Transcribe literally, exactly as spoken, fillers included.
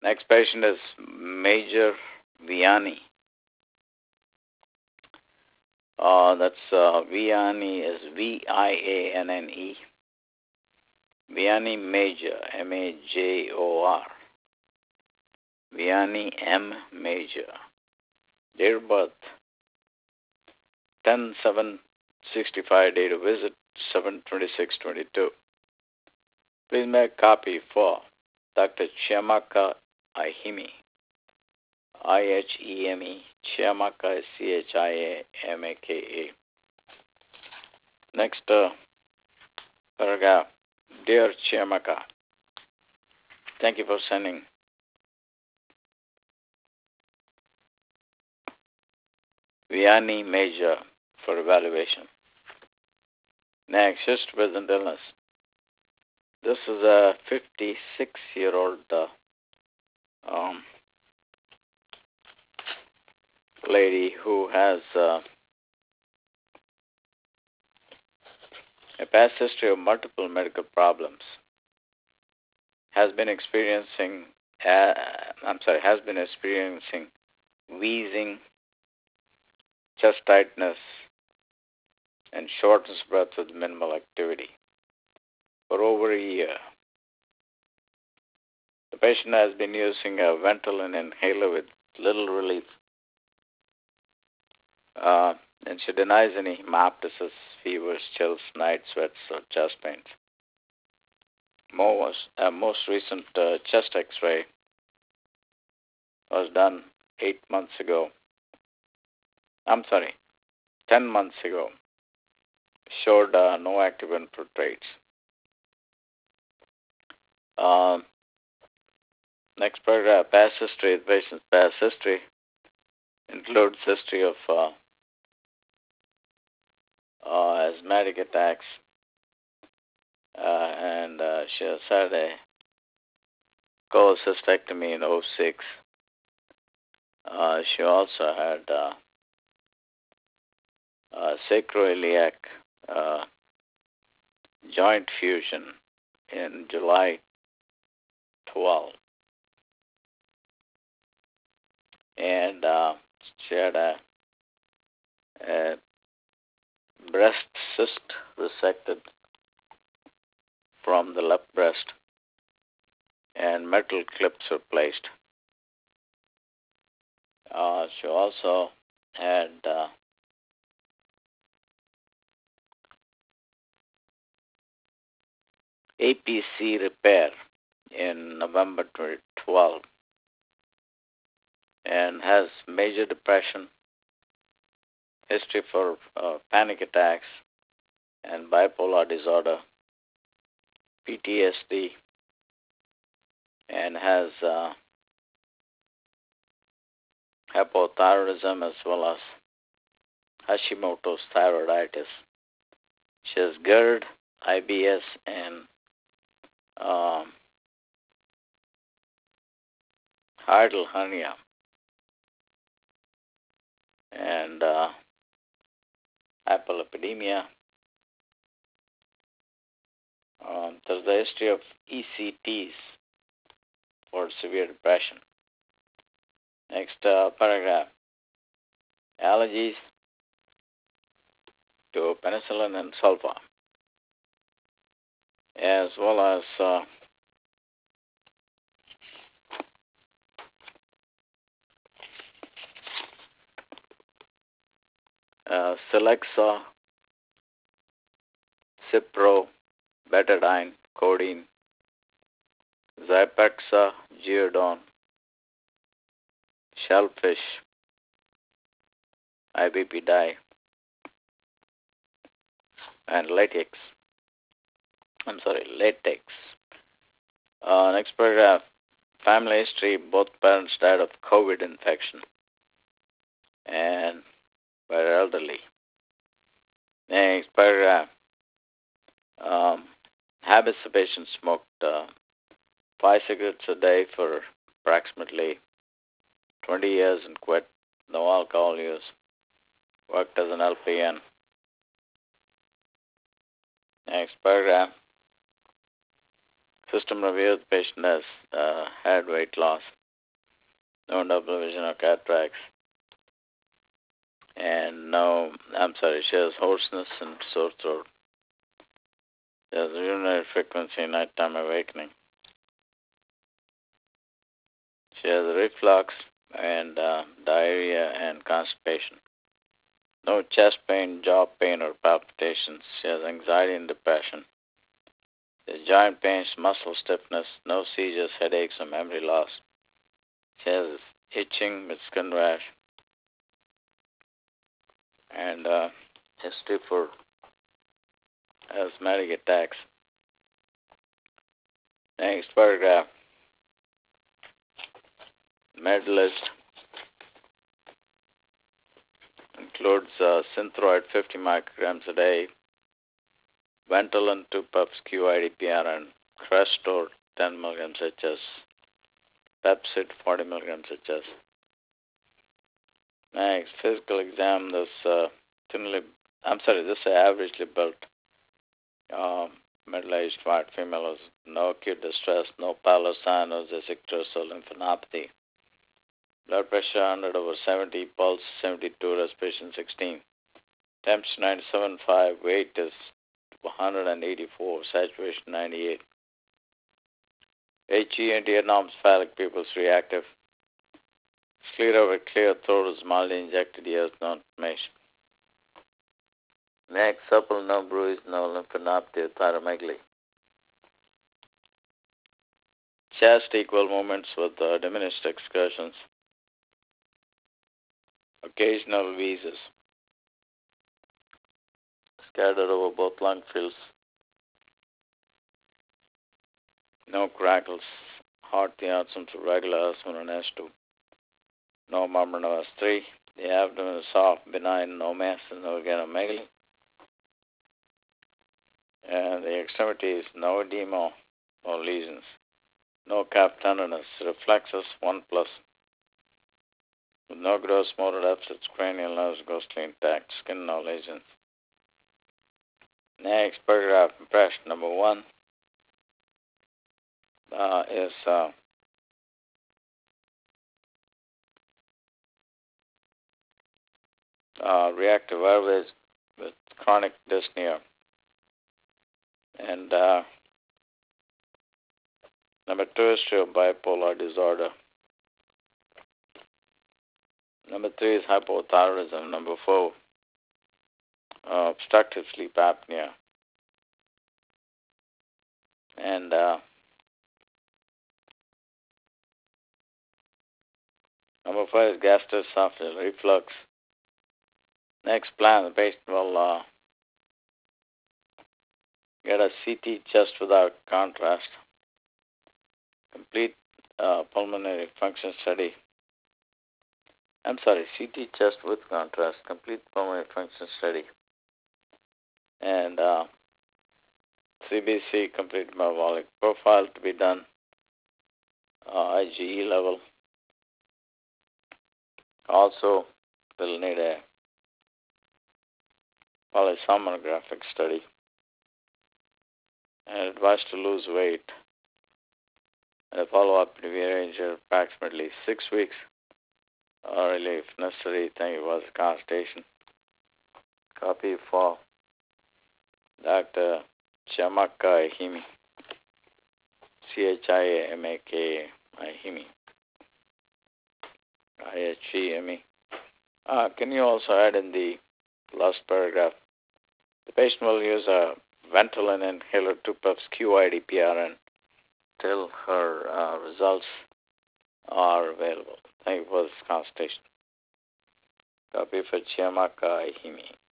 Next patient is Major Vianney. Uh, that's uh, Vianney is V I A N N E. Vianney Major, M A J O R. Vianney M. Major. Date of birth, ten seven sixty-five. Date of visit, seven twenty-six twenty-two. Please make a copy for Doctor Chiamaka Iheme. I H E M E. Chiamaka is C H I A M A K A. Next uh, paragraph. Dear Chiamaka, thank you for sending Vianney Major for evaluation. Next, history present illness. This is a fifty-six-year-old uh, um, lady who has uh, a past history of multiple medical problems. Has been experiencing, uh, I'm sorry, has been experiencing wheezing, chest tightness, and shortness of breath with minimal activity for over a year. The patient has been using a Ventolin inhaler with little relief, uh, and she denies any hemoptysis, fevers, chills, night sweats, or chest pains. Most, uh, most recent uh, chest X-ray was done eight months ago. I'm sorry, ten months ago. Showed uh, no active infiltrates. Um, next paragraph, past history. The patient's past history includes history of uh, uh, asthmatic attacks, uh, and uh, she has had a cholecystectomy in oh six. Uh, she also had uh, uh, sacroiliac uh, joint fusion in July twelfth. And uh, she had a, a breast cyst resected from the left breast, and metal clips were placed. Uh, she also had uh, A P C repair in November twenty twelve, and has major depression, history for uh, panic attacks and bipolar disorder, P T S D, and has uh, hypothyroidism as well as Hashimoto's thyroiditis. She has GERD, I B S, and um, hiatal hernia, and uh, hyperlipidemia. Um, there's the history of E C Ts for severe depression. Next uh, paragraph. Allergies to penicillin and sulfa, as well as uh, uh, Celexa, Cipro, betadine, codeine, Zyprexa, Geodon, shellfish, I B P dye, and latex. I'm sorry, latex. Uh, next paragraph. Family history. Both parents died of COVID infection and were elderly. Next paragraph. Um, habits. The patient smoked uh, five cigarettes a day for approximately twenty years and quit. No alcohol use. Worked as an L P N. Next paragraph. System review. The patient has uh, desired weight loss, no double vision or cataracts, and no, I'm sorry, she has hoarseness and sore throat. She has urinary frequency, nighttime awakening. She has reflux and uh, diarrhea and constipation. No chest pain, jaw pain, or palpitations. She has anxiety and depression. She has joint pains, muscle stiffness, no seizures, headaches, or memory loss. She has itching with skin rash and uh, history for asthmatic attacks. Next paragraph. Medalist includes uh, Synthroid fifty micrograms a day, Ventolin two puffs Q I D P R N, Crestor ten milligrams H S, Pepsid forty milligrams H S. Next, physical exam. This uh, thinly, I'm sorry, this is averagely built uh, middle-aged white female has no acute distress, no pallor sign of zesicular lymphadenopathy. Blood pressure one hundred over seventy, pulse seventy-two, respiration sixteen. Temperature ninety-seven point five, weight is one hundred eighty-four, saturation ninety-eight. H E anti-anormophallic pupils reactive. Sclera with clear throat is mildly injected ears, no inflammation. Neck supple, no bruise, no lymphadenopathy, thyromegaly. Chest equal movements with uh, diminished excursions. Occasional wheezes. Scattered over both lung fields. No crackles. Hearty absence of regular asthma and S two. No murmur, no S three. The abdomen is soft, benign, no mass, and no organomegaly. And the extremities, no edema, no lesions. No calf tenderness. Reflexes one plus. With no gross motor deficits, cranial nerves ghostly intact. Skin, no lesions. Next paragraph impression number one uh, is uh, uh, reactive airways with chronic dyspnea. And uh, number two is bipolar disorder. Number three is hypothyroidism. Number four, uh, obstructive sleep apnea. And uh, number five is gastroesophageal reflux. Next plan, the patient will uh, get a C T chest without contrast, complete uh, pulmonary function study. I'm sorry, C T chest with contrast, complete pulmonary function study. And uh, C B C, complete metabolic profile to be done, uh, I G E level. Also, we'll need a polysomnographic study and advice to lose weight. And a follow-up to be arranged at approximately six weeks, or really, if necessary, think it was a consultation. Copy for Doctor Chiamaka Ahimi, C H I A M A K Ahimi, I H E M E. Uh, can you also add in the last paragraph? The patient will use a Ventolin inhaler two puffs Q I D P R N till her uh, results are available. Thank you for this consultation. Copy for Chiamaka Ahimi.